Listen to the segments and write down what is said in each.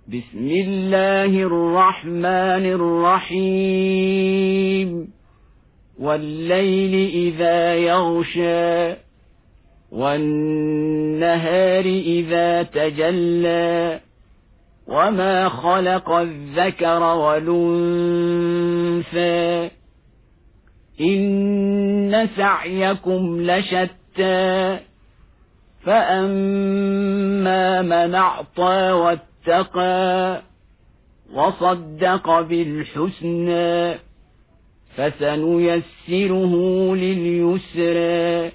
بسم الله الرحمن الرحيم والليل إذا يغشى والنهار إذا تجلى وما خلق الذكر والأنثى إن سعيكم لشتى فأما من أعطى واتقى وصدق بالحسنى فسنيسره لليسرى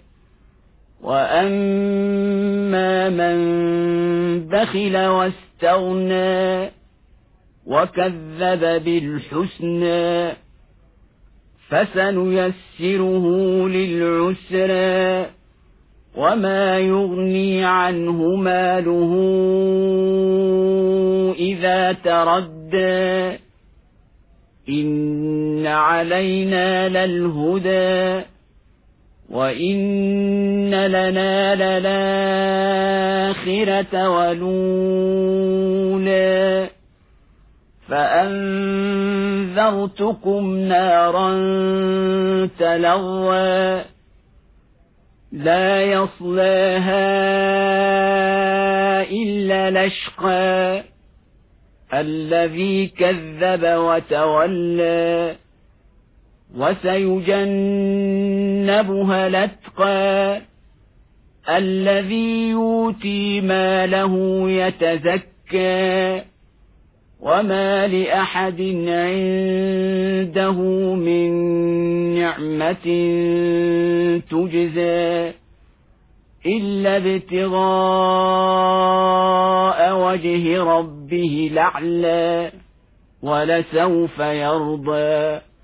وأما من بخل واستغنى وكذب بالحسنى فسنيسره للعسرى وما يغني عنه ماله إذا تردى إن علينا للهدى وإن لنا للآخرة والأولى فأنذرتكم نارا تلظى لا يصلاها إلا الأشقى الذي كذب وتولى وسيجنبها الأتقى الذي يؤتي ماله يتزكى وما لأحد عنده من نعمة تجزى إلا ابتغاء وجه ربه الأعلى ولسوف يرضى